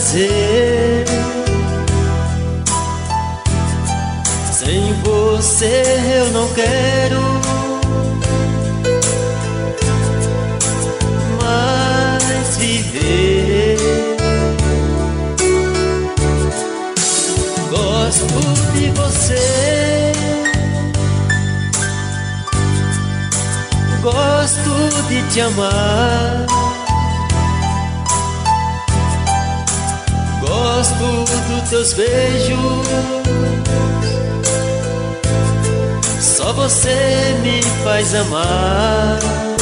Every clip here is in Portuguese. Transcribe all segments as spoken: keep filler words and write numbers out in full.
prazer. Sem você eu não quero mais viver. Gosto de você, gosto de te amar, gosto dos teus beijos, só você me faz amar.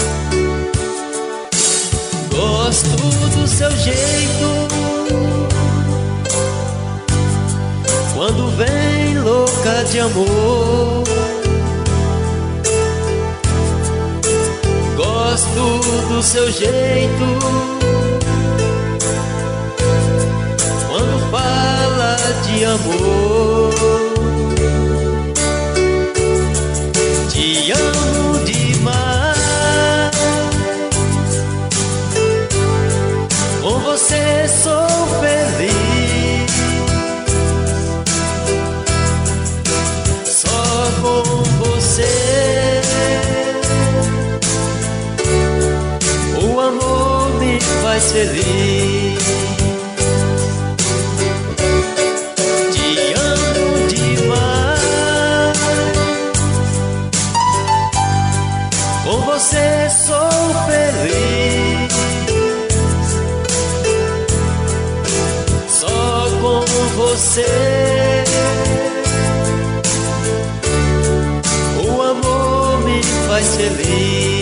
Gosto do seu jeito, quando vem louca de amor. Gosto do seu jeito, quando fala de amor. Te amo demais, com você sou feliz, só com você o amor me faz feliz. Te amo demais, com você sou feliz, só com você o amor me faz feliz.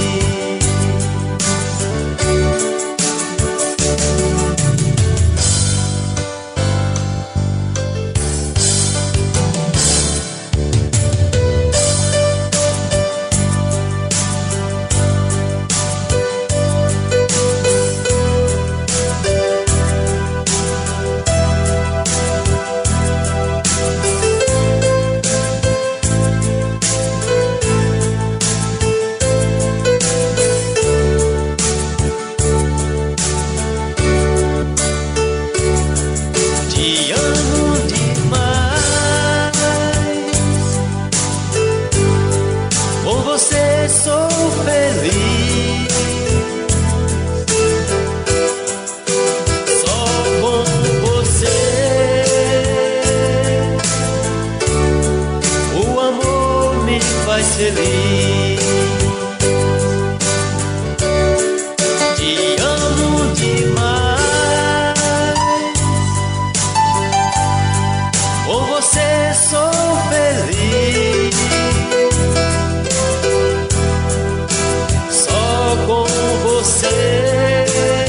Você sou feliz, só com você o amor me faz feliz. Te amo demais, com você sou feliz, com você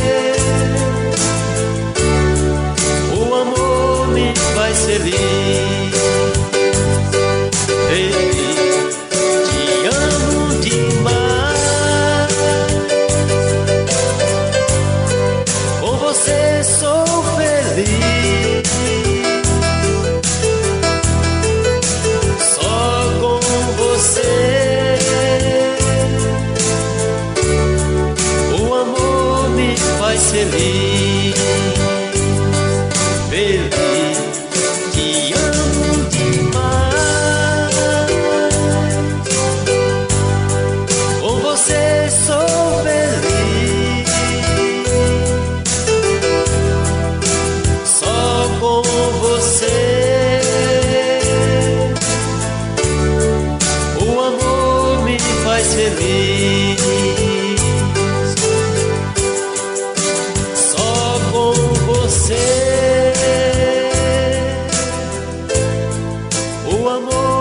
o amor me faz feliz. Feliz, te amo demais, com você sou feliz, só com você faz feliz. Feliz, te amo demais, com você sou feliz, só com você o amor me faz feliz. Você, o amor